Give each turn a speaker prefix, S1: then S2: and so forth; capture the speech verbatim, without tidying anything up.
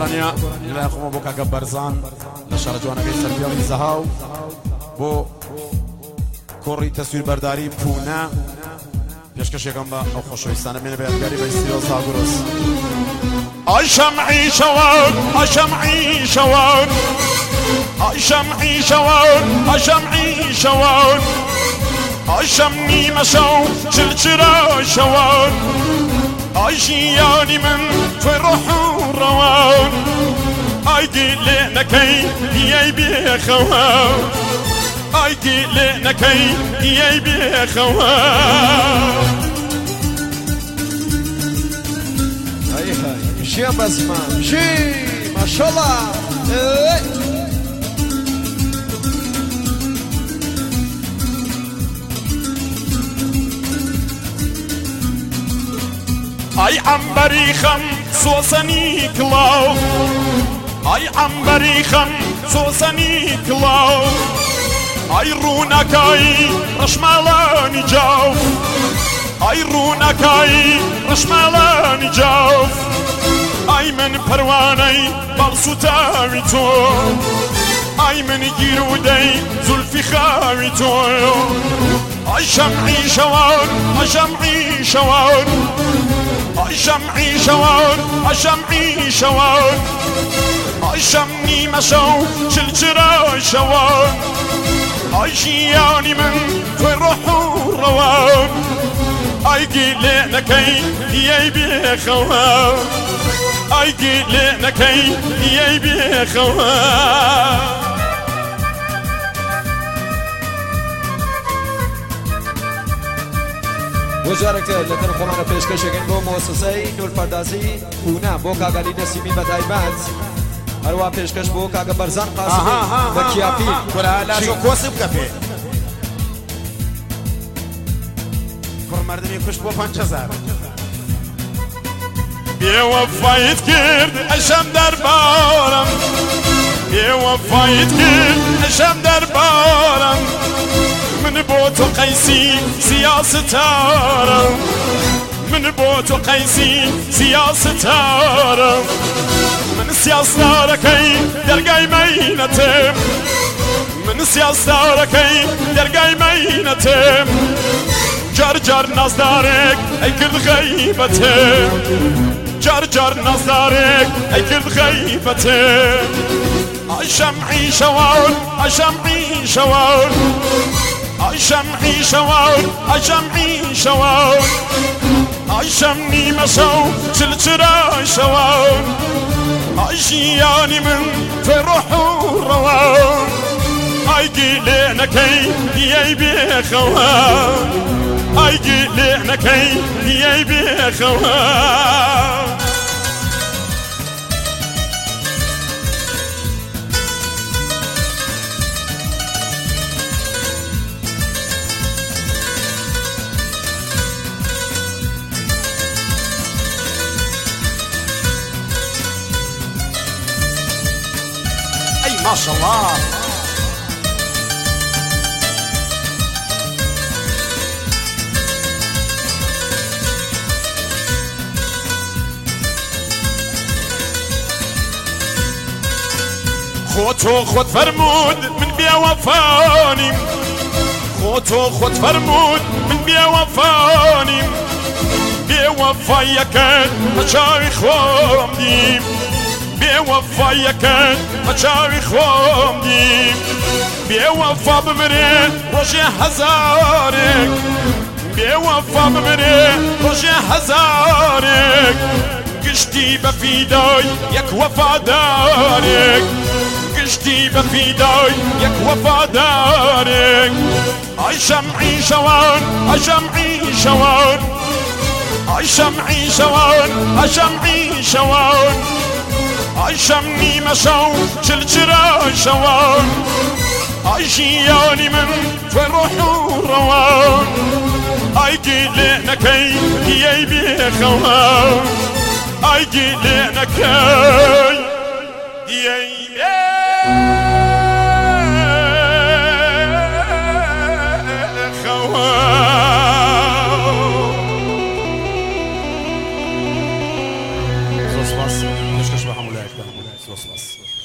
S1: گۆرانیا لای خۆمە بۆ کاکە بەرزان لە شارە جوانەکەی سەرپێڵی زەهاو بۆ کۆڕی تەسویر بەرداری پوونە پێشکەشێکم بە ئەو خۆشەویستانە بێنە بە یادگاری بە ئیسیرۆ زاگوڕۆس.
S2: ئای شەمعی شەوان ئای شەمعی شەوان ئای شەمعی شەوان ئای شەمعی شەوان ئای شەم نیمە شەو چلچرا شەوان ئای ژیانی من توی ڕۆح و ڕەوان ئای گیلێ نەکەی دیەی بێخەوە ئای گیلێ نەکەی دیەی بێخەوە.
S3: ژێ بەزمان ژی ماشەڵڵا
S2: ئای عەمبەری خەم سۆسەنی کڵاو ئای عەمبەری خەم سۆسەنی کڵاو ئای ڕوونەکەی ڕەشماڵانی جاو ئای ڕوونەکەی ڕەشماڵانی جاو ئای من پەروانەی بەڵسوتاوی تۆ ئای من گیرودەی زولفی خاوی تۆ ئای شەمعی شەوان ئای شەمعی شەوان ئای شەمعی شەوان ئای شەمعی شەوان ئای شەم نیمە شەو چلچرای شەوان ئای ژیانی من توی ڕۆح و ڕەوان ئای گیلێ نەکەی دیەی بێخەوە ئای گیلێ نەکەی دیەی بێخەوە.
S3: بۆ جارێکتر لەگەڵ خۆمانە پێشکەشێکین بۆ مۆسسەی نورپەردازی پوونە بۆ کاگەلی نەسیمی بەتایبەت هەروە پێشکەش بۆ کاگە بەرزان قاسمی بە کیاپی
S1: لاژۆ کۆسی بکە پێ کوڕمەردمی کوشت بۆ پەنج هەزار.
S2: بێوەفایت کرد ئەشەم دەربارم بێوەفایت کرد ئەشەم دەربارم من بۆ تۆ قەیسی سیاستارم من بۆ تۆ قەیسی سیاستارم من سیاسدارەکەی دەرگای مەینەتم من سیاسدارەکەی دەرگای مەینەتم جار جار نازدارێک ئەی کرد غەیبەتم جار جار نازدارێک ئەی کرد غەیبەتم. ئای شەمعی شەوان ئای شەمعی شەوان ئای شەمعی شەوان ئای شەمعی شەوان ئای شەم نیمە شەو چلچرای شەوان ئای ژیانی من توی ڕۆح و ڕەوان ئای گیلێ نەکەی دیەی بێخەوە ئای گیلێ نەکەی دیەی بێخەوە.
S1: ماشەڵڵا
S2: خۆتۆ خۆت فەرمود من بێوەفانیم خۆتۆ خۆت فەرمود من بێوەفانیم بێوەفاییەکەت بە چاوی خۆم دیم بێوەفاییەکەت بە چاوی خۆم دیم بێوەفا بمرێ ڕۆژێ هەزارێک بێوەفا بمرێ ڕۆژێ هەزارێک گشتی بە فیدای یەک وەفادارێک گشتی بە فیدای یەک وەفادارێک. ئای شەمعی شەوان ئای شەمعی شەوان ئای شەمعی شەوان ئای شەمعی شەوان ئای شەم نیمە شەو چلچرای شەوان ئای ژیانی من توی ڕۆح و ڕەوان ئای گیلێ نەکەی دیەی بێخەوە ئای گیلێ نەکەی دیەی بێخەوە.
S1: زۆر سپاس پێشکەش بە هەموو لایەک. بە هەموو لای زۆر سپاس